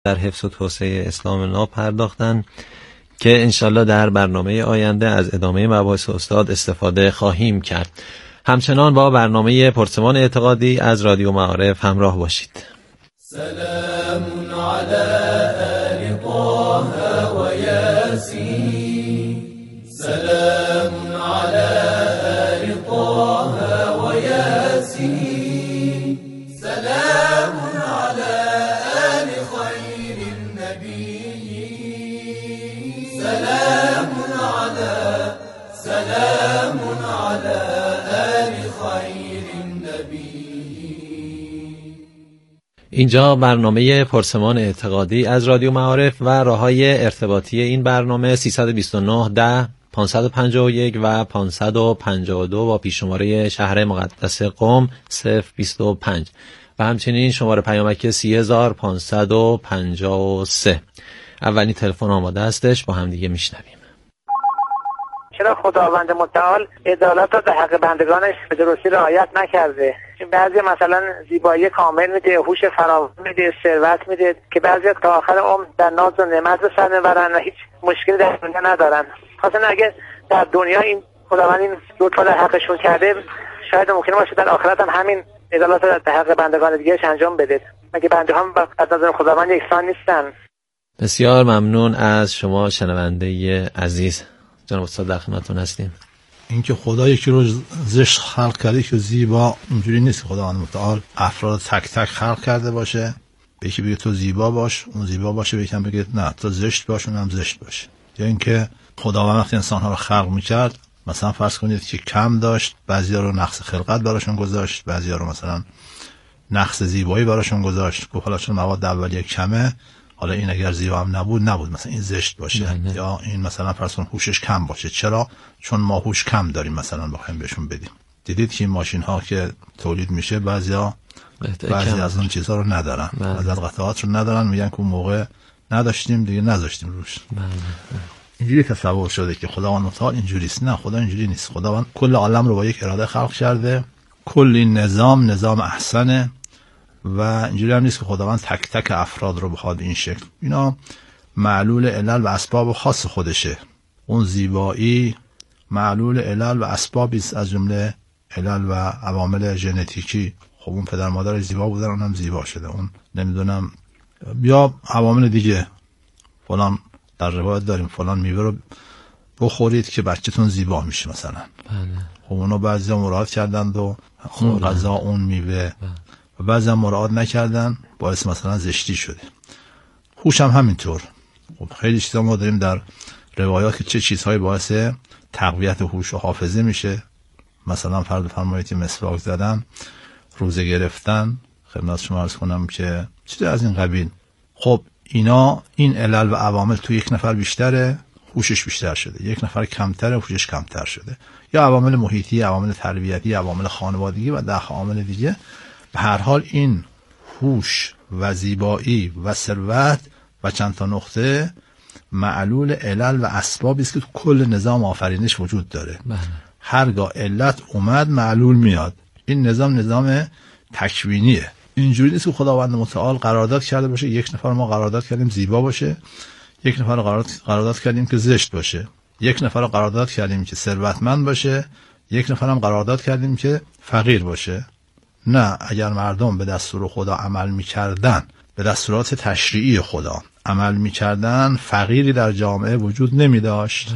در حفظ و توسعه اسلام ناب پرداختن که انشالله در برنامه آینده از ادامه مباحث استاد استفاده خواهیم کرد. همچنان با برنامه پرسمان اعتقادی از رادیو معارف همراه باشید. سلام علی آل طه و یاسین، سلام علی آل طه و یاسین، سلام علی آل خیر النبی، سلام علی آل خیر النبی. اینجا برنامه پرسمان اعتقادی از رادیو معارف و راههای ارتباطی این برنامه 329 10 551 و 552 با پیششماره شهر مقدس قم 025 و همچنین شماره پیامکی 30553. اولین تلفن آماده هستش، با هم دیگه میشنویم. چرا خداوند متعال عدالت را در حق بندگانش به درستی رعایت نکرده؟ بعضی مثلا زیبایی کامل میده، هوش فراوان میده، ثروت میده که بعضی تا آخر عمر در ناز و نعمت به سر میبرن و هیچ مشکلی در دنیا ندارن. خاصه اگه در دنیا این خداوند این لطفا در حقشون کرده، شاید ممکن باشه در آخرت هم همین عدالت را در حق بندگان دیگه‌اش انجام بده. مگه بنده هم از نظر خداوند یکسان نیستن؟ بسیار ممنون از شما شنونده عزیز. جناب استاد در خدمتتون هستیم. اینکه خدا یکی رو زشت خلق کرده که زیبا، اینجوری نیست. خداوند متعال افراد تک تک خلق کرده باشه، به یکی بگه تو زیبا باش اون زیبا باشه، به یکی بگه نه تو زشت باش اونم زشت باشه. یا اینکه خداوند وقتی انسان‌ها رو خلق می‌کرد، مثلا فرض کنید که کم داشت، بعضیا رو نقص خلقت براشون گذاشت، بعضیا رو مثلا نقص زیبایی براشون گذاشت. گفت حالا چون مواد اولیه کمه، حالا این اگر زیبا هم نبود مثلا این زشت باشه. نه. یا این مثلا فرض کن هوشش کم باشه. چرا؟ چون ما هوش کم داریم مثلا بخوایم بهشون بدیم. دیدید که این ماشین ها که تولید میشه بعضی از اون چیزها رو ندارن، از قطعات رو ندارن، میگن که اون موقع نداشتیم دیگه نذاشتیم روش. اینجوری تصور شده که خداوند متعال اینجوریست. نه، خدا اینجوری نیست. خداوند کل عالم رو با یک اراده خلق کرده. کل این نظام احسنه و اینجوری هم نیست که خداوند تک تک افراد رو بخواد این شکل. اینا معلول علل و اسباب خاص خودشه. اون زیبایی معلول علل و اسبابی است، از جمله علل و عوامل ژنتیکی. خب اون پدر مادر زیبا بودن، اونم زیبا شده. اون نمیدونم یا عوامل دیگه، فلان در روایت داریم فلان میوه رو بخورید که بچه‌تون زیبا میشه مثلا. خب اونو بعضیا مراعات کردند و اون غذا اون میوه و بعضی هم مراعات نکردن، باعث مثلا زشتی شده. هوش هم همینطور. خب خیلی چیزا ما داریم در روایات که چه چیزهایی باعث تقویت هوش و حافظه میشه. مثلا فرمایید مسواک زدن، روزه گرفتن، خدمت شما عرض کنم که چیز از این قبیل. خب اینا، این علل و عوامل تو یک نفر بیشتره، هوشش بیشتر شده. یک نفر کمتره، هوشش کمتر شده. یا عوامل محیطی، عوامل تربیتی، عوامل خانوادگی و ده عوامل دیگه. به هر حال این هوش و زیبایی و ثروت و چند تا نقطه معلول علل و اسبابی است که تو کل نظام آفرینش وجود داره. هرگاه علت اومد معلول میاد. این نظام تکوینیه. اینجوری نیست که خداوند متعال قرارداد کرده باشه یک نفر ما قرارداد کردیم زیبا باشه، یک نفر قرارداد کردیم که زشت باشه، یک نفر قرارداد کردیم که ثروتمند باشه، یک نفر هم قرارداد کردیم که فقیر باشه. نه، اگر مردم به دستور خدا عمل می‌کردن، به دستورات تشریعی خدا عمل می‌کردن، فقیری در جامعه وجود نمی‌داشت.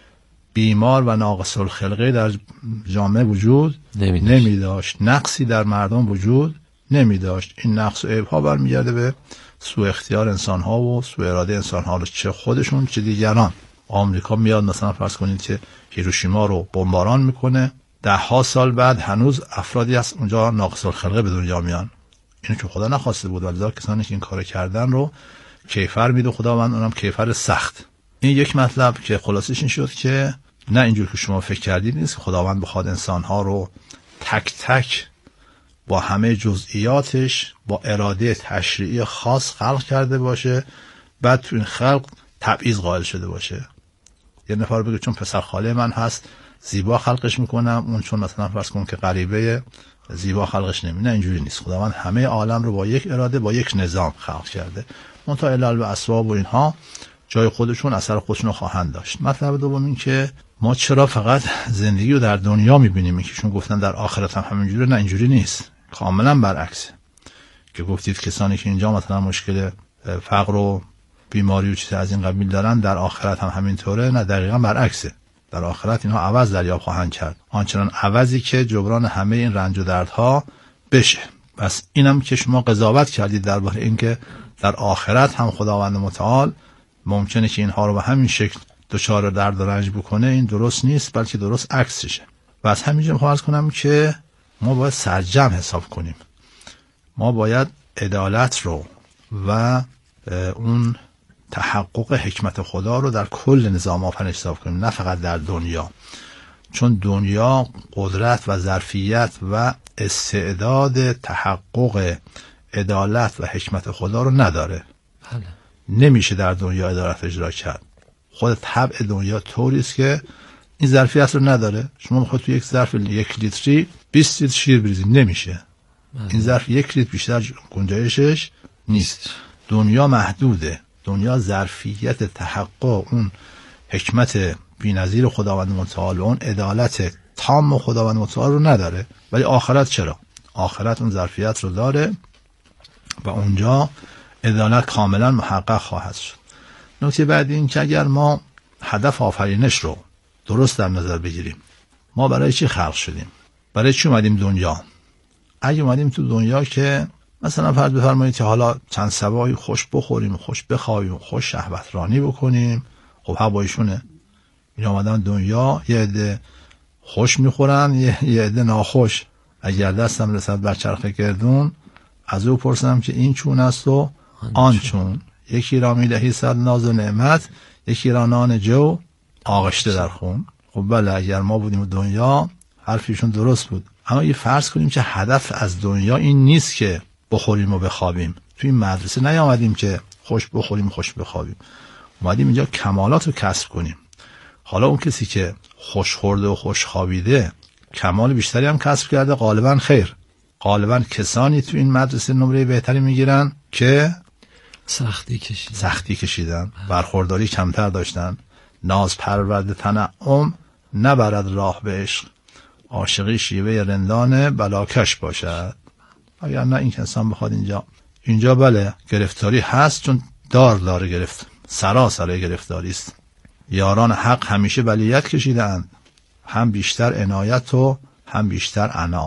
بیمار و ناقص الخلقه در جامعه وجود نمی‌داشت. نقصی در مردم وجود نمی‌داشت. این نقص و عیب‌ها برمیگرده به سوء اختیار انسان‌ها و سوء اراده انسان‌ها، چه خودشون چه دیگران. آمریکا میاد مثلا فرض کنید که هیروشیما رو بمباران میکنه، 10 سال بعد هنوز افرادی از اونجا ناقص الخلقه به دنیا میان. اینو که خدا نخواسته بود، ولی کسانی که این کارو کردن رو کیفر میده خداوند، اونم کیفر سخت. این یک مطلب که خلاصش این شد که نه اینجور که شما فکر کردید نیست که خداوند بخواد انسان‌ها رو تک تک با همه جزئیاتش با اراده تشریعی خاص خلق کرده باشه، بعد تو این خلق تبعیض قائل شده باشه. یه نفر بگه چون پسر خاله من هست زیبا خلقش میکنم، اون چون مثلا فرض کن که غریبه زیبا خلقش نمی. نه اینجوری نیست. خداوند همه عالم رو با یک اراده با یک نظام خلق کرده. منتها علل و اسباب و اینها جای خودشون اثر خودشون رو خواهند داشت. مطلب دوم این که ما چرا فقط زندگی رو در دنیا میبینیم؟ یکیشون گفتن در آخرت هم همینجوره. نه، اینجوری نیست، کاملا برعکسه. که گفتید کسانی که اینجا مثلا مشکل فقر و بیماری و چیز از این قبیل دارن در آخرت هم همینطوره. نه، دقیقا برعکسه. در آخرت اینها عوض دریافت خواهند کرد، آنچنان عوضی که جبران همه این رنج و دردها بشه. پس اینم که شما قضاوت کردید درباره اینکه در آخرت هم خداوند متعال ممکنه که اینها رو به همین شکل دچار درد و رنج بکنه، این درست نیست، بلکه درست عکسشه. و از همینجا میخوام عرض کنم که ما باید سرجم حساب کنیم. ما باید عدالت رو و اون تحقق حکمت خدا رو در کل نظام آفرینش حساب کنیم، نه فقط در دنیا. چون دنیا قدرت و ظرفیت و استعداد تحقق عدالت و حکمت خدا رو نداره. بله. نمیشه در دنیا عدالت اجرا کرد. خود طبع دنیا طوری است که این ظرفیت رو نداره. شما میخواید تو یک ظرف 1 لیتری 20 لیتر شیر بریزید، نمیشه. این ظرف 1 لیتر بیشتر گنجایشش نیست. دنیا محدوده. دنیا ظرفیت تحقق اون حکمت بی‌نظیر خداوند متعال و اون عدالت تام خداوند متعال رو نداره. ولی آخرت چرا؟ آخرت اون ظرفیت رو داره و اونجا عدالت کاملا محقق خواهد شد. نکته بعدی این که اگر ما هدف آفرینش رو درست در نظر بگیریم، ما برای چی خلق شدیم؟ برای چی اومدیم دنیا؟ اگه اومدیم تو دنیا که مثلا فرض بفرمایید که حالا چند سبایی خوش بخوریم، خوش بخوابیم، خوش شهوت رانی بکنیم، خب هوایشونه. این آمدن دنیا یه عده خوش میخورن، یه عده ناخوش. اگر دستم رسد بر چرخ گردون، از او پرسنم که این چون است و آن چون. یکی را میدهی صد ناز و نعمت، یکی را نان جو آغشته در خون. خب بله، اگر ما بودیم دنیا حرفیشون درست بود. اما یه فرض کنیم که هدف از دنیا این نیست که بخوریم و بخوابیم. توی این مدرسه نیامدیم که خوش بخوریم خوش بخوابیم، اومدیم اینجا کمالات رو کسب کنیم. حالا اون کسی که خوش خورده و خوش خوابیده کمال بیشتری هم کسب کرده، غالبا خیر. غالبا کسانی تو این مدرسه نمره بهتری میگیرن که سختی کشیدن، برخورداری کمتر داشتن. ناز پرورد تنعم نبرد راه به عشق، عاشقی شیوه رندان بلاکش باشد. اگر نه این انسان بخواد اینجا بله گرفتاری هست، چون داره گرفت، سراسر گرفتاری است. یاران حق همیشه بلیت کشیدند، هم بیشتر عنایت و هم بیشتر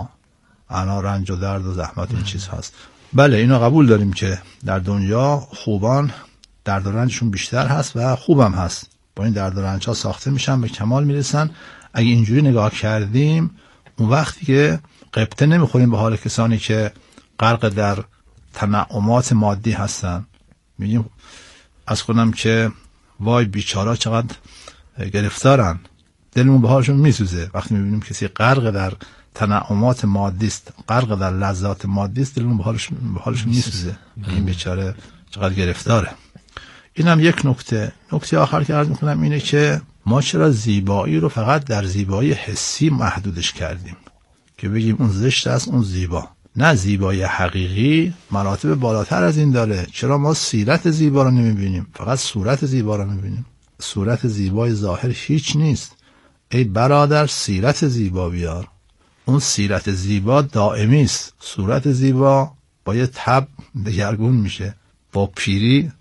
عنا رنج و درد و زحمت این چیز هست. بله اینو قبول داریم که در دنیا خوبان درد و رنجشون بیشتر هست و خوبم هست، با این درد و رنج ها ساخته میشن، به کمال میرسن. اگه اینجوری نگاه کردیم، اون وقتی که غبطه نمیخوریم به حال کسانی که غرق در تنعمات مادی هستن. میگیم از خودم که وای بیچارا چقدر گرفتارن، دلمون به حالشون میسوزه. وقتی میبینیم کسی غرق در تنعمات مادی است، غرق در لذات مادی است، دلمون به حالش میسوزه. این بیچاره چقدر گرفتاره. اینم یک نکته آخر که عرض میکنم اینه که ما چرا زیبایی رو فقط در زیبایی حسی محدودش کردیم که بگیم اون زشت است اون زیبا. نه، زیبایی حقیقی مراتب بالاتر از این داره. چرا ما سیرت زیبا رو نمیبینیم، فقط صورت زیبا رو میبینیم؟ صورت زیبای ظاهر هیچ نیست. ای برادر سیرت زیبا بیار. اون سیرت زیبا دائمی است. صورت زیبا با یه تب دگرگون میشه، با پیری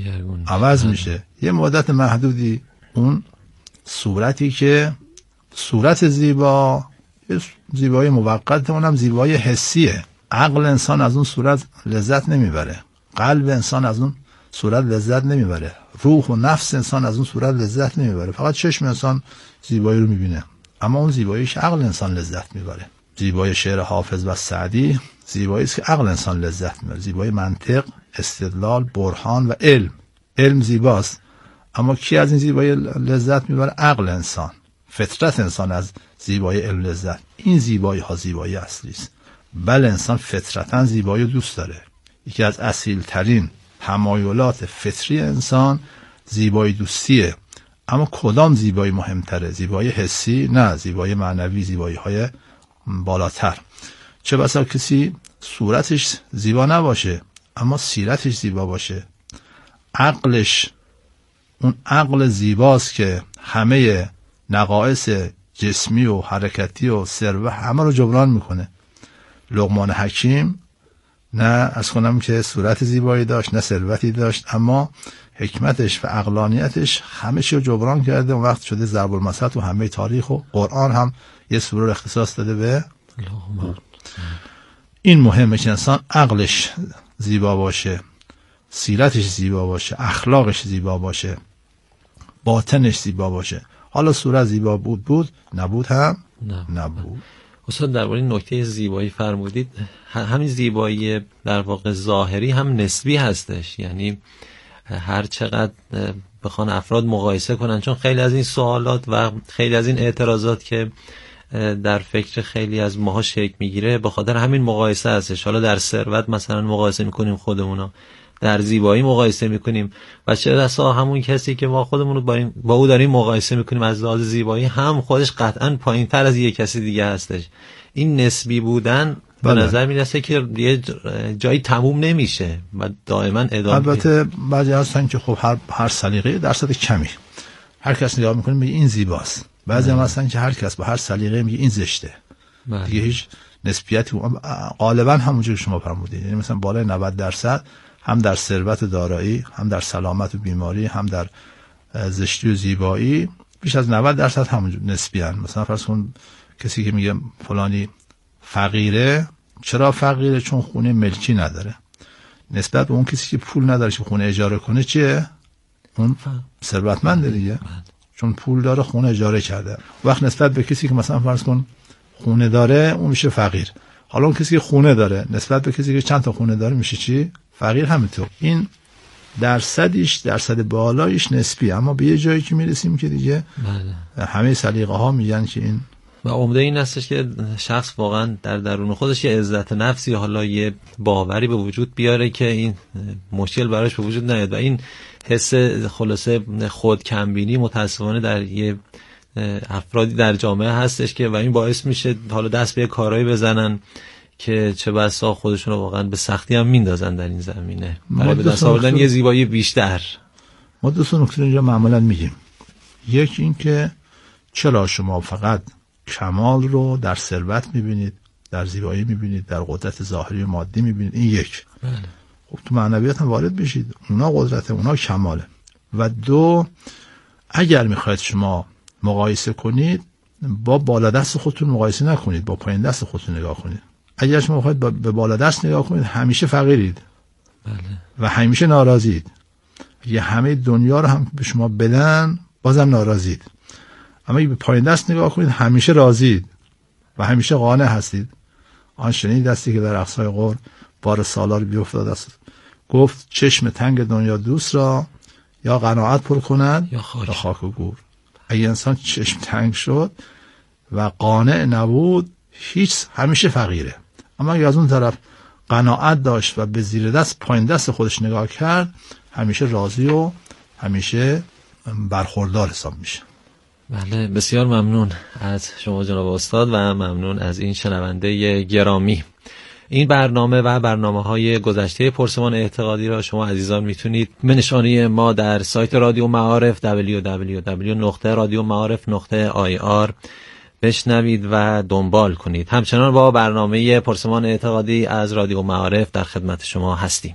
عوض میشه. یه مدت محدودی اون صورتی که صورت زیبا زیبایی موقت، اونم زیبایی حسیه. عقل انسان از اون صورت لذت نمیبره، قلب انسان از اون صورت لذت نمیبره، روح و نفس انسان از اون صورت لذت نمیبره. فقط چشم انسان زیبایی رو میبینه، اما اون زیبایی که عقل انسان لذت میبره. زیبایی شعر حافظ و سعدی زیبایی است که عقل انسان لذت میبره. زیبایی منطق، استدلال، برهان و علم زیباست، اما کی از این زیبایی لذت میبره؟ عقل انسان، فطرت انسان از زیبایی علم لذت. این زیبایی ها زیبایی اصلی است. بله انسان فطرتاً زیبایی دوست داره. یکی از اصیل ترین تمایلات فطری انسان زیبایی دوستیه. اما کدام زیبایی مهمتره؟ زیبایی حسی؟ نه، زیبایی معنوی، زیبایی های بالاتر. چه بسا کسی صورتش زیبا نباشه اما سیرتش زیبا باشه، عقلش اون عقل زیباست که همه نقائص جسمی و حرکتی و ثروت همه رو جبران میکنه. لقمان حکیم نه از کنم که صورت زیبایی داشت نه ثروتی داشت، اما حکمتش و عقلانیتش همه چی رو جبران کرده. اون وقت شده ضرب المثل تو همه تاریخ و قرآن هم یه سوره رو اختصاص داده به این. مهمه که انسان عقلش زیبا باشه، سیرتش زیبا باشه، اخلاقش زیبا باشه، باطنش زیبا باشه. حالا صورت زیبا بود نبود هم نبود. استاد درباره نکته زیبایی فرمودید. همین زیبایی در واقع ظاهری هم نسبی هستش، یعنی هر چقدر بخوان افراد مقایسه کنن، چون خیلی از این سوالات و خیلی از این اعتراضات که در فکر خیلی از ماها شکل میگیره به خاطر همین مقایسه هستش. حالا در ثروت مثلا مقایسه میکنیم خودمونو، در زیبایی مقایسه میکنیم و چه بسا همون کسی که ما خودمون رو با او داریم مقایسه میکنیم از لحاظ زیبایی هم خودش قطعا پایین‌تر از یک کسی دیگه هستش. این نسبی بودن به نظر میرسه که یه جایی تموم نمیشه و دائما ادامه. البته بعضی هستن که خب هر سلیقه درصد کمی هر کس نگاه میکنه میگه این زیباست، بعضی هم هستن که هر کس با هر سلیقه میگه این زشته. دیگه هیچ نسبیتی غالبا همونجوری که شما فرمودید، یعنی مثلا بالای 90% هم در ثروت و دارایی، هم در سلامت و بیماری، هم در زشتی و زیبایی بیش از 90% همون نسبی هستند. مثلا فرض کن کسی که میگه فلانی فقیره، چرا فقیره؟ چون خونه ملکی نداره. نسبت به اون کسی که پول نداره که خونه اجاره کنه چیه؟ اون ثروتمنده دیگه، چون پول داره خونه اجاره کرده. وقت نسبت به کسی که مثلا فرض کن خونه داره اون میشه فقیر. حالا اون کسی که خونه داره نسبت به کسی که چند تا خونه داره میشه چی؟ فقیر. همینطور این درصد بالایش نسبی، اما به یه جایی که میرسیم که دیگه همه سلیقه ها میگن که این و عمده این هستش که شخص واقعا در درون خودش یه عزت نفسی، حالا یه باوری به وجود بیاره که این مشکل براش به وجود نیاد و این حس خلاصه خود کمبینی متاسفانه در یه افرادی در جامعه هستش که و این باعث میشه حالا دست به کارهایی بزنن که چه بسا خودشون رو واقعا به سختی هم میندازن در این زمینه برای به دست آوردن یه زیبایی بیشتر. ما دو تا نکته اینجا معمولا میگیم. یک این که چرا شما فقط کمال رو در ثروت میبینید، در زیبایی میبینید، در قدرت ظاهری و مادی میبینید؟ این یک. خب تو معنویات هم وارد بشید، اونا قدرته، اونا کماله. و دو، اگر میخواید شما مقایسه کنید با بالا دست خودتون مقایسه نکنید، با پایین دست خودتون نگاه کنید. اگر شما بخواید به بالا دست نگاه کنید همیشه فقیرید و همیشه ناراضید. اگه همه دنیا رو هم به شما بدن بازم ناراضید. اما اگه به پایین دست نگاه کنید همیشه راضید و همیشه قانع هستید. آن شنید دستی که در اقصای غور بار سالار بیفتاد است، گفت چشم تنگ دنیا دوست را یا قناعت پر کند یا خاک و گور. اگه انسان چشم تنگ شد و قانع نبود همیشه فقیره. اما اگه از اون طرف قناعت داشت و به زیر دست پایین دست خودش نگاه کرد همیشه راضی و همیشه برخوردار حساب میشه. بله، بسیار ممنون از شما جناب استاد و ممنون از این شنونده گرامی. این برنامه و برنامه‌های گذشته پرسمان اعتقادی را شما عزیزان میتونید به نشانی ما در سایت رادیو معارف www.radioma'arif.ir بشنوید و دنبال کنید. همچنان با برنامه پرسمان اعتقادی از رادیو معارف در خدمت شما هستیم.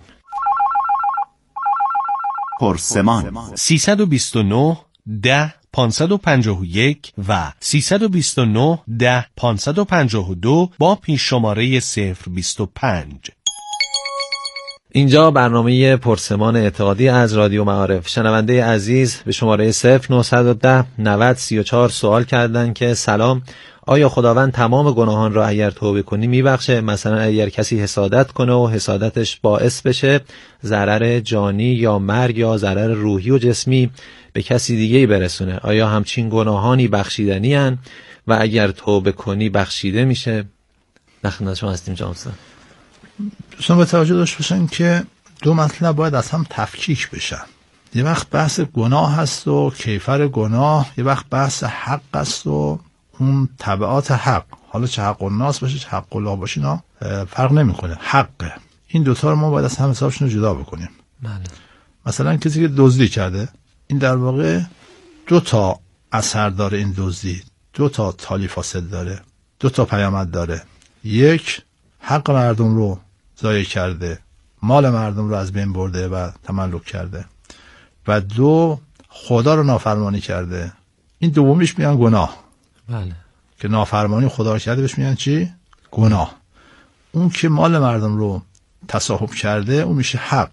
پرسمان 329 10 551 و 329 10 552 با پیش شماره 025. اینجا برنامه پرسمان اعتقادی از رادیو معارف. شنونده عزیز به شماره 0910 90 34 سوال کردن که سلام، آیا خداوند تمام گناهان را اگر توبه کنی میبخشه؟ مثلا اگر کسی حسادت کنه و حسادتش باعث بشه ضرر جانی یا مرگ یا ضرر روحی و جسمی به کسی دیگه‌ای برسونه، آیا همچین گناهانی بخشیدنی هن و اگر توبه کنی بخشیده میشه؟ نخدمت شما هستیم جناب استاد. دوستان به توجه داشته باشن که دو مطلب باید از هم تفکیک بشن. یه وقت بحث گناه هست و کیفر گناه، یه وقت بحث حق است و اون تبعات حق. حالا چه حق الناس باشه چه حق الله باشه اینا فرق نمیکنه، حقه. این دوتا رو ما باید از هم حسابشون رو جدا بکنیم. بله. مثلا کسی که دزدی کرده، این در واقع 2 تا اثر داره. این دزدی 2 تا تالی فاسد داره، 2 تا پیامد داره. یک، حق مردم رو ضایع کرده، مال مردم رو از بین برده و تملک کرده. و 2، خدا رو نافرمانی کرده. این دومیش میگن گناه. بله. که نافرمانی خدا رو کرده بهش میگن چی؟ گناه. اون که مال مردم رو تصاحب کرده اون میشه حق.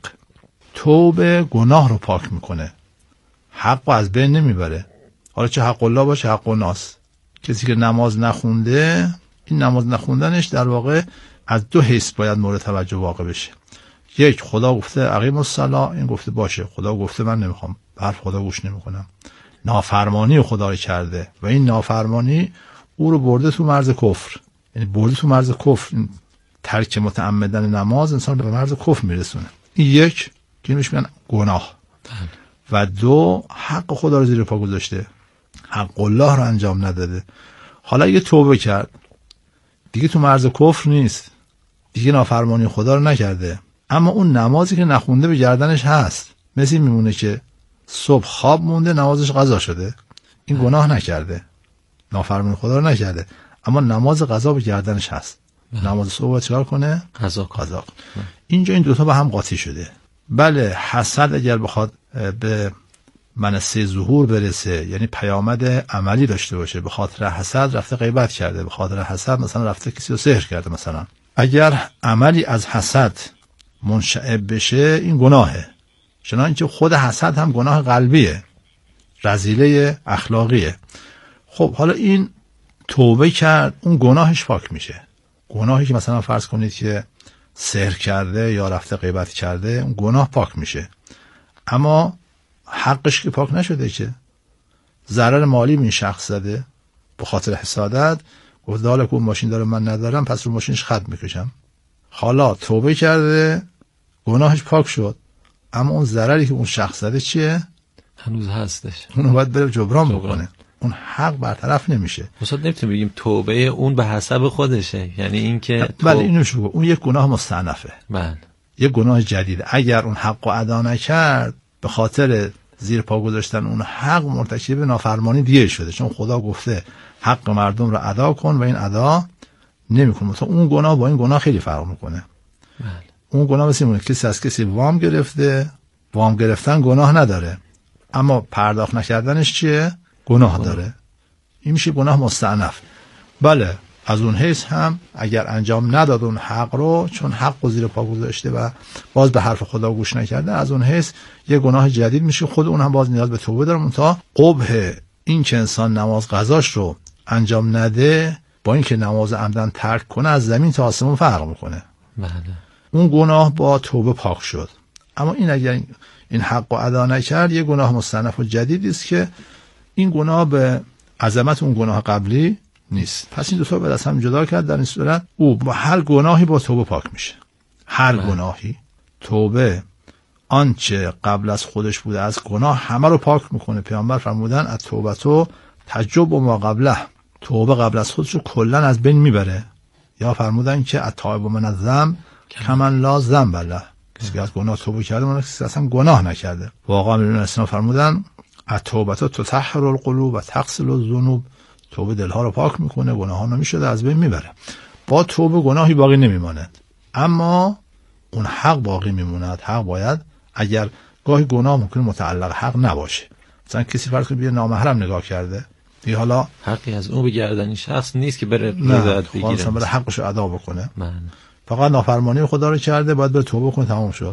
توبه گناه رو پاک میکنه، حق رو از بین نمیبره. حالا چه حق الله باشه حق الناس. کسی که نماز نخونده، این نماز نخوندنش در واقع از 2 حیث باید مورد توجه واقع بشه. یک، خدا گفته اقیم الصلاة، این گفته باشه، خدا گفته من نمیخوام، به حرف خدا گوش نمیکنم. نافرمانی خدا رو کرده و این نافرمانی او رو برده تو مرز کفر. یعنی برده تو مرز کفر. این ترک متعمدن نماز انسان به مرز کفر میرسونه. این یک که میشه میگن گناه. و 2، حق خدا رو زیر پا گذاشته، حق الله رو انجام نداده. حالا اگه توبه کرد دیگه تو مرز کفر نیست، دیگه نافرمانی خدا رو نکرده، اما اون نمازی که نخونده به گردنش هست. مثل میمونه که صبح خواب مونده نمازش قضا شده، این گناه نکرده، نافرمانی خدا رو نکرده، اما نماز قضا به گردنش هست. نماز صبح چیکار کنه؟ قضا. اینجا این 2 تا با هم قاطی شده. بله، حسد اگر بخواد به منصه ظهور برسه، یعنی پیامد عملی داشته باشه، به خاطر حسد رفته غیبت کرده، به خاطر حسد مثلا رفته کسی رو سحر کرده، مثلا اگر عملی از حسد منشعب بشه این گناهه. چنانچه خود حسد هم گناه قلبیه، رذیله اخلاقیه. خب حالا این توبه کرد، اون گناهش پاک میشه. گناهی که مثلا فرض کنید که سحر کرده یا رفته غیبت کرده، اون گناه پاک میشه، اما حقش که پاک نشده، که ضرر مالی به این شخص زده به خاطر حسادت، گفت حالا که اون ماشین داره من ندارم پس رو ماشینش خط میکشم. حالا توبه کرده، گناهش پاک شد، اما اون ضرری که اون شخص زده چیه؟ هنوز هستش، اونو باید بره جبران بکنه. اون حق برطرف نمیشه. مثلا نمیتونیم بگیم توبه اون به حسب خودشه، یعنی این که بله اینو شو، اون یک گناه مستأنفه. بله، یک گناه جدیده. اگر اون حق رو ادا نکرد، به خاطر زیر پا گذاشتن اون حق مرتکب نافرمانی دیگه شده، چون خدا گفته حق مردم رو ادا کن و این ادا نمیکنه. مثلا اون گناه با این گناه خیلی فرق میکنه. بله. اون گناه مثل اینه کسی از کسی وام گرفته، وام گرفتن گناه نداره، اما پرداخت نکردنش چیه؟ گناه داره. این میشه گناه مستأنف. بله، از اون حیث هم اگر انجام نداد اون حق رو، چون حق رو زیر پا گذاشته و باز به حرف خدا گوش نکرده، از اون حیث یه گناه جدید میشه. خود اون هم باز نیاز به توبه داره. تا قبح این که انسان نماز قضاش رو انجام نده با این که نماز عمدن ترک کنه از زمین تا آسمون فرق میکنه. بله. اون گناه با توبه پاک شد، اما این اگر این حق رو ادا نکرد یه گناه مستأنف و جدیدی است که این گناه به عظمت اون گناه قبلی نیست. پس این دو تا باید از هم جدا کرد. در این صورت او با هر گناهی با توبه پاک میشه. هر گناهی. توبه آنچه قبل از خودش بوده از گناه همه رو پاک میکنه. پیامبر فرمودن التوبه تجب ما قبله، توبه قبل از خودش رو کلا از بین میبره. یا فرمودن که التائب من الذنب کمن لا ذنب له، کسی که از گناه توبه کرده اون کسی اصلا گناه نکرده. واقعا میرون اسلام فرمودن التوبه تطهر القلوب و تغسل الذنوب، توبه دلها رو پاک میکنه، گناهان رو میشده از بین میبره. با توبه گناهی باقی نمیماند، اما اون حق باقی میموند. حق باید، اگر گاهی گناه ممکنه متعلق حق نباشه، مثلا کسی فرض کنه نامحرم نگاه کرده، دیگه حالا حقی از اون به گردن این شخص نیست که بره رضایت بگیره، مثلا بره حقش رو ادا بکنه. فقط نافرمانی خدا رو کرده، باید بره توبه کنه، تمام شد.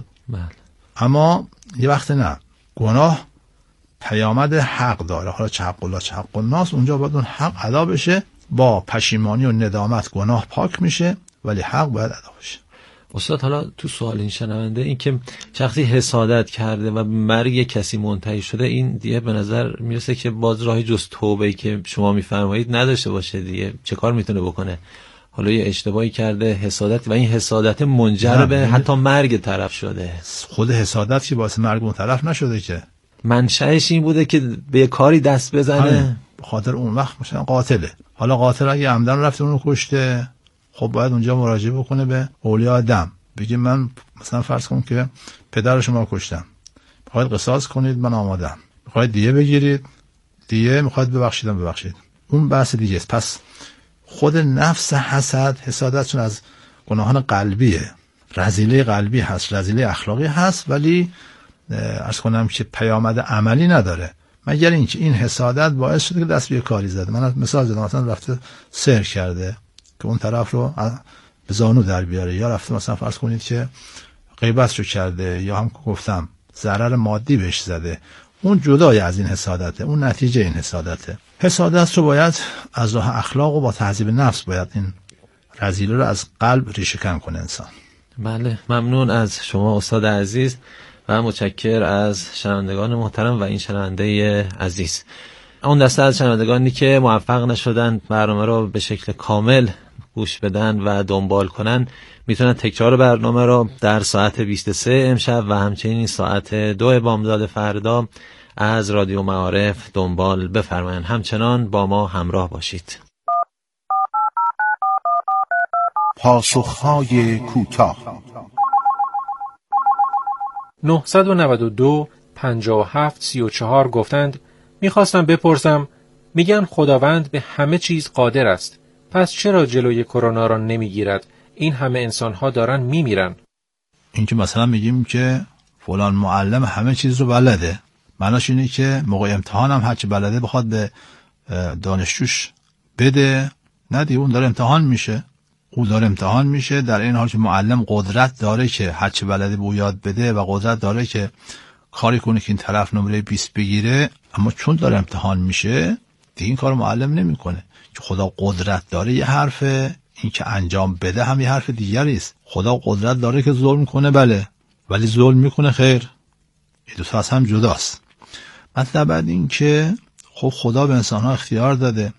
اما یه وقت نه، گناه پیامد حق داره، حالا چه حق الله چه حق الناس، اونجا باید اون حق ادا بشه. با پشیمانی و ندامت گناه پاک میشه، ولی حق باید ادا بشه. استاد، حالا تو سوال این شنونده این که شخصی حسادت کرده و مرگ کسی منتهی شده، این دیگه به نظر میرسه که باز راهی جز توبه‌ای که شما میفرمایید نداشته باشه دیگه. چه کار میتونه بکنه؟ حالا یه اشتباهی کرده، حسادت، و این حسادت منجر به حتی مرگ طرف شده. خود حسادت که باعث مرگ اون طرف نشده، که منشأش این بوده که به کاری دست بزنه، به خاطر اون وقت مثلا قاتله. حالا قاتل اگه عمدن رفته اونو کشته، خب باید اونجا مراجعه بکنه به اولیاء دم، بگه من مثلا فرض کنم که پدر شما کشتم، میخواید قصاص کنید، من آمادم. میخواید دیه بگیرید، دیه. میخواید ببخشیدم، ببخشید. اون بحث دیگه است. پس خود نفس حسد، حسادتشون از گناهان قلبیه، رذیله قلبی هست، رذیله اخلاقی هست، ولی عرض کنم که پیامد عملی نداره، مگر اینکه این حسادت باعث شده که دست به کاری زده. من مثال زدم، مثلا رفته سحر کرده که اون طرف رو به زانو در بیاره، یا رفته مثلا فرض کنید که غیبتشو کرده، یا هم گفتم ضرر مادی بهش زده. اون جدای از این حسادته، اون نتیجه این حسادته. حسادت رو باید از راه اخلاق و با تهذیب نفس باید این رذیله رو از قلب ریشه کن کنه انسان. بله، ممنون از شما استاد عزیز و متشکر از شنوندگان محترم و این شنونده عزیز. اون دسته از شنوندگانی که موفق نشدن برنامه رو به شکل کامل گوش بدن و دنبال کنن، میتونن تکرار برنامه رو در ساعت 23 امشب و همچنین ساعت 2 بامداد فردا از رادیو معارف دنبال بفرمایید. همچنان با ما همراه باشید. پاسخهای کوتاه. 992 57 34 گفتند میخواستم بپرسم، میگن خداوند به همه چیز قادر است، پس چرا جلوی کرونا را نمیگیرد؟ این همه انسان‌ها دارن میمیرن. این که مثلا میگیم که فلان معلم همه چیز رو بلده، معناش اینه که موقع امتحان هم هرچی بلده بخواد به دانشجوش بده؟ ندی، اون داره امتحان میشه، او داره امتحان میشه، در این حال که معلم قدرت داره که هرچی بلده به او یاد بده و قدرت داره که کاری کنه که این طرف نمره 20 بگیره، اما چون داره امتحان میشه دیگه این کار معلم نمیکنه. که خدا قدرت داره یه حرفه، این که انجام بده هم یه حرف دیگری است. خدا قدرت داره که ظلم کنه، بله، ولی ظلم میکنه خیر. این دو تا از هم جداست. مطلب بعد این که خب خدا به انسان‌ها اختیار داده،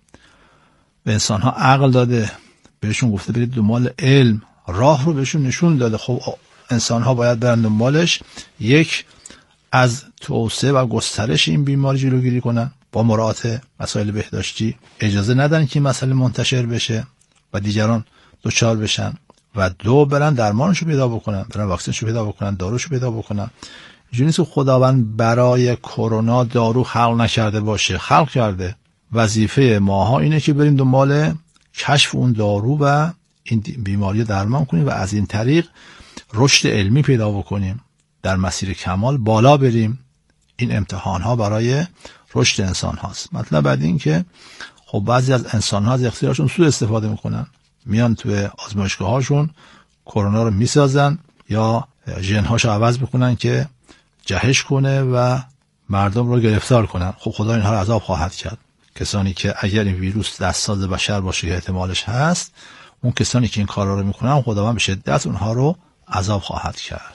به انسان‌ها عقل داده، بهشون گفته برید دنبال علم، راه رو بهشون نشون داده. خب انسان‌ها باید برن دنبالش. یک، از توسعه و گسترش این بیماری جلوگیری کنن با مراعات مسائل بهداشتی، اجازه ندن که این مسئله منتشر بشه و دیگران دچار بشن. و دو، برن درمانشو پیدا بکنن، برن واکسنشو پیدا بکنن، داروشو پیدا بکنن. اینجوری نیست که خداوند برای کرونا دارو خلق نکرده باشه، خلق کرده. وظیفه ماها اینه که بریم دنبال کشف اون دارو و این بیماری درمان کنیم و از این طریق رشد علمی پیدا بکنیم، در مسیر کمال بالا بریم. این امتحان ها برای رشد انسان هاست. مطلب بعد این که خب بعضی از انسان ها از اختیارشون سوء استفاده میکنن، میان توی آزمایشگاه هاشون کرونا رو میسازن یا ژن هاشو عوض میکنن که جهش کنه و مردم رو گرفتار کنن. خب خدا اینها رو عذاب خواهد کرد. کسانی که اگر این ویروس دستساز بشر باشه که احتمالش هست، اون کسانی که این کارا رو میکنن خداوند به شدت اونها رو عذاب خواهد کرد.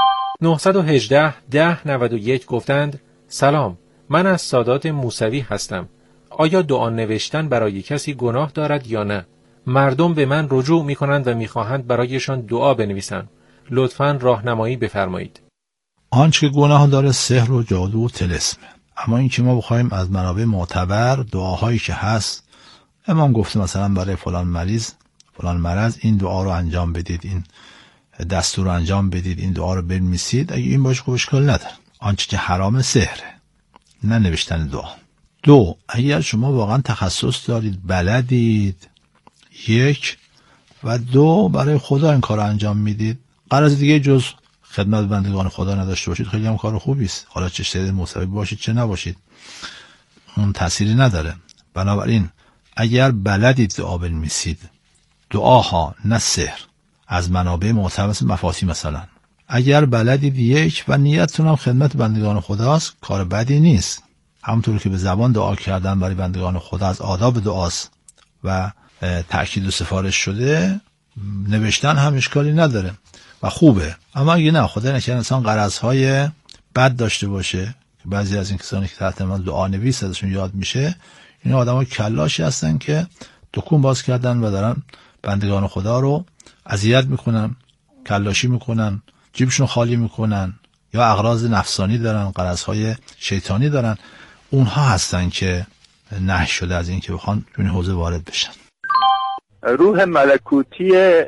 918 1091 گفتند سلام، من از سادات موسوی هستم. آیا دعا نوشتن برای کسی گناه دارد یا نه؟ مردم به من رجوع میکنند و میخواهند برایشان دعا بنویسم. لطفاً راهنمایی بفرمایید. آنچه که گناه داره سحر و جادو و طلسمه. اما این که ما بخوایم از منابع معتبر دعاهایی که هست، امام گفته مثلا برای فلان مریض فلان مرض این دعا رو انجام بدید، این دستور رو انجام بدید، این دعا رو بنویسید، اگه این باشه خب اشکال نداره. آنچه که حرام سحره، نه نوشتن دعا. دو، اگر شما واقعا تخصص دارید، بلدید، یک، و دو، برای خدا این کار رو انجام میدید، غرض دیگه جز خدمت بندگان خدا نداشته باشید، خیلی هم کار خوبی است. حالا چه سید موسوی باشید چه نباشید اون تأثیری نداره. بنابراین اگر بلدید دعا بنویسید، دعاها نه سحر، از منابع معتبر مفاتی مثلا، اگر بلدید یک و نیتتون هم خدمت بندگان خداست، کار بدی نیست. همونطور که به زبان دعا کردن برای بندگان خدا از آداب دعاست و تأکید و سفارش شده، نوشتن هم اشکالی نداره و خوبه. اما اگه نه، خدا نکنه انسان غرضهای بد داشته باشه، که بعضی از این کسانی که تحت عنوان دعا نویس ازشون یاد میشه، این آدم‌ها کلاشی هستن که دکون باز کردن و دارن بندگان خدا رو اذیت میکنن، کلاشی میکنن، جیبشون خالی میکنن، یا اغراض نفسانی دارن، غرضهای شیطانی دارن. اونها هستن که نهی شده از این که بخوان تو این حوزه وارد بشن. روح ملکوتی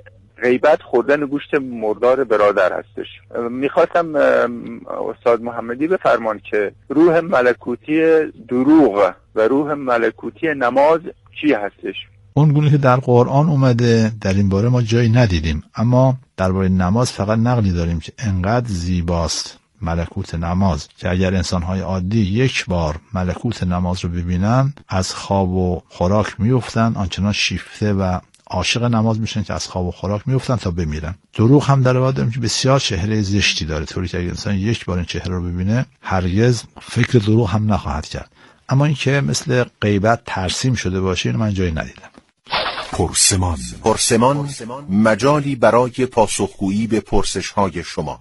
غیبت خوردن گوشت مردار برادر هستش. میخواستم استاد محمدی بفرمان که روح ملکوتی دروغ و روح ملکوتی نماز چی هستش؟ اون گونه که در قرآن اومده در این باره ما جایی ندیدیم، اما درباره نماز فقط نقلی داریم که انقدر زیباست ملکوت نماز که اگر انسان‌های عادی یک بار ملکوت نماز رو ببینن از خواب و خوراک میافتن، آنچنان شیفته و عاشق نماز میشن که از خواب و خوراک میافتن تا بمیرن. دروغ هم در واقع داریم که بسیار چهره زشتی داره، طوری که اگر انسان یک بار این چهره رو ببینه هرگز فکر دروغ هم نخواهد کرد. اما این که مثل غیبت ترسیم شده باشه اینو من جایی ندیدم. پرسمان مجالی برای پاسخگویی به پرسش‌های شما.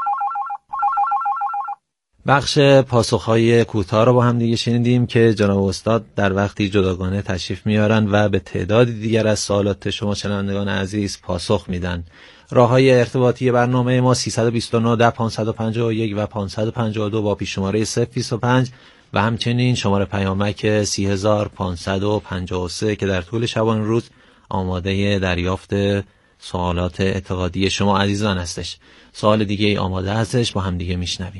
بخش پاسخ‌های کوتاه رو با هم دیگه شنیدیم که جناب استاد در وقتی جداگانه تشریف میارن و به تعدادی دیگر از سوالات شما شنوندگان عزیز پاسخ میدن. راه‌های ارتباطی برنامه ما 329 10 551 و 552 با پیش‌شماره 025 و همچنین شماره پیامک 30553 که در طول شبان روز آماده دریافت سوالات اعتقادی شما عزیزان هستش. سوال دیگه ای آماده هستش، با هم دیگه میشنویم.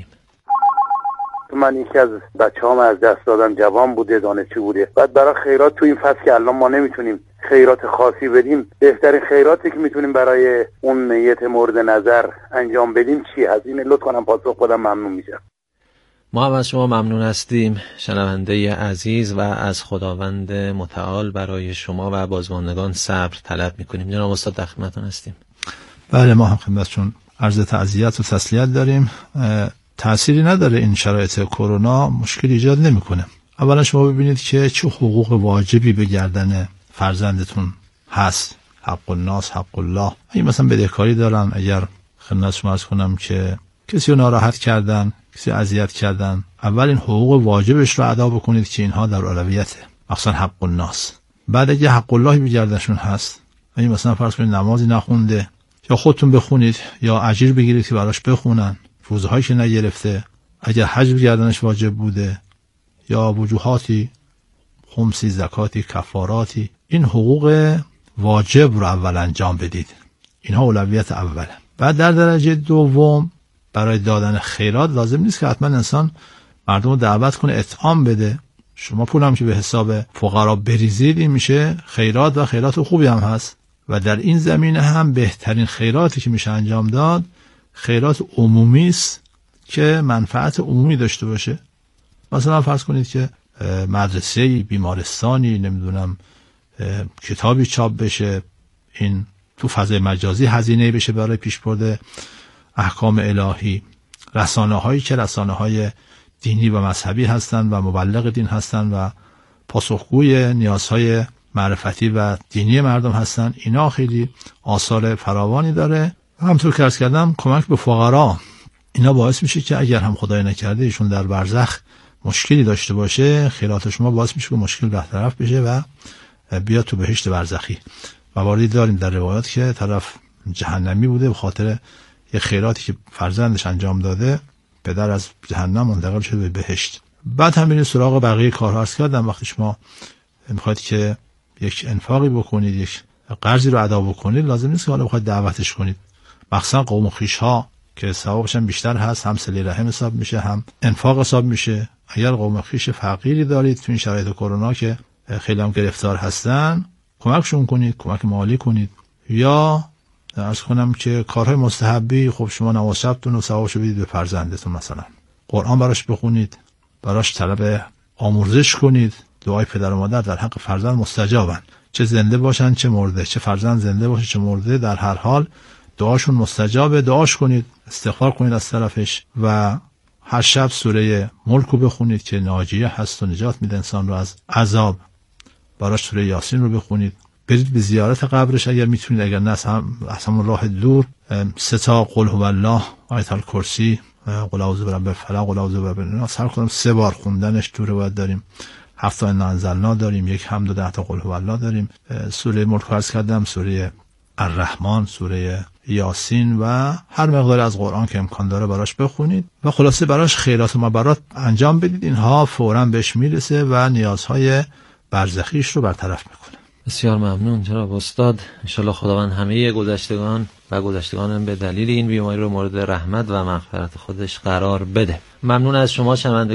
من یکی از بچه‌هام از دست دادم، جوان بوده، دانشجو بوده. بعد برای خیرات تو این فصل که الان ما نمیتونیم خیرات خاصی بدیم، بهترین خیراتی که میتونیم برای اون میت مورد نظر انجام بدیم چی؟ از این لطفاً هم پاسخ بدم، ممنون میشم. ما هم از شما ممنون هستیم شنونده عزیز و از خداوند متعال برای شما و بازماندگان صبر طلب میکنیم. جناب استاد در خدمتتون هستیم. بله، ما هم خدمتتون عرض تعزیت و تسلیت داریم. تأثیری نداره این شرایط کرونا، مشکل ایجاد نمیکنه. اولا شما ببینید که چه حقوق واجبی به گردن فرزندتون هست. حق الناس حق الله. این مثلا بدهکاری دارن، اگر خدمت شما عرض کنم که کسی رو ناراحت کردن، کسی اذیت کردن، اول این حقوق واجبش رو ادا بکنید که اینها در اولویته، مثلا حق الناس. بعد اگه حق اللهی به گردنشون هست، این مثلا فرض کنید نمازی نخونده، یا خودتون بخونید یا اجیر بگیرید که براش بخونن، روزهایی که نگرفته، اگر حج به گردنش واجب بوده یا وجوهاتی، خمسی، زکاتی، کفاراتی، این حقوق واجب رو اول انجام بدید. اینها اولویت اوله. بعد در درجه دوم برای دادن خیرات لازم نیست که حتما انسان مردم رو دعوت کنه اطعام بده. شما پولم که به حساب فقرا بریزید این میشه خیرات و خیرات خوبی هم هست. و در این زمینه هم بهترین خیراتی که میشه انجام داد خیرات عمومی است که منفعت عمومی داشته باشه. مثلا فرض کنید که مدرسه‌ای، بیمارستانی، نمیدونم کتابی چاپ بشه، این تو فضای مجازی هزینه بشه برای پیشبرد احکام الهی، رسانه‌هایی که رسانه‌های دینی و مذهبی هستند و مبلغ دین هستند و پاسخگوی نیازهای معرفتی و دینی مردم هستند، اینا خیلی آثار فراوانی داره. همونطور که عرض کردم کمک به فقرا، اینا باعث میشه که اگر هم خدای نکرده ایشون در برزخ مشکلی داشته باشه، خیرات شما باعث میشه که مشکل برطرف بشه و بیاد تو بهشت برزخی. مواردی داریم در روایات که طرف جهنمی بوده به خاطر یه خیراتی که فرزندش انجام داده، پدر از جهنم منتقل شده به بهشت. بعد هم میرید سراغ بقیه کارها. عرض کردم وقتی شما میخواید که یک انفاقی بکنید، یک قرضی رو ادا بکنید، لازم نیست که حالا بخواید دعوتش کنید. مخصوصا قوم و خویش ها که ثوابش هم بیشتر هست، هم صله رحم حساب میشه، هم انفاق حساب میشه. اگر قوم و خویش فقیری دارید تو این شرایط کرونا که خیلی هم گرفتار هستن، کمکشون کنید، کمک مالی کنید. یا عرض کنم که کارهای مستحبی، خب شما نماز شبتون رو ثوابشو بدید به فرزندتون، مثلا قرآن براش بخونید، براش طلب آموزش کنید. دعای پدر و مادر در حق فرزند مستجابن، چه زنده باشن چه مرده، چه فرزند زنده باشه چه مرده، در هر حال دعاشون مستجابه. دعاش کنید، استغفار کنید از طرفش و هر شب سوره ملک رو بخونید که ناجیه هست و نجات میده انسان رو از عذاب. براش سوره یاسین رو بخونید. برید به زیارت قبرش اگر میتونید، اگر نه از همون راه دور 3 تا قل هو الله، آیت الکرسی، قل اعوذ برب الفلق، قل اعوذ برب الناس، هر کدوم 3 بار خوندنش تو روایت داریم. 7 تا انزلنا داریم، 1 حمد و 10 تا قل هو الله داریم. سوره ملک عرض کردم، سوره الرحمن، سوره یاسین و هر مقدار از قرآن که امکان داره براش بخونید و خلاصه براش خیرات و مبرات انجام بدید. اینها فوراً بهش میرسه و نیازهای برزخیش رو برطرف میکنه. بسیار ممنون جناب استاد. انشالله خداوند همه گذشتگان و گذشتگان به دلیل این بیماری رو مورد رحمت و مغفرت خودش قرار بده. ممنون از شما شنوندگان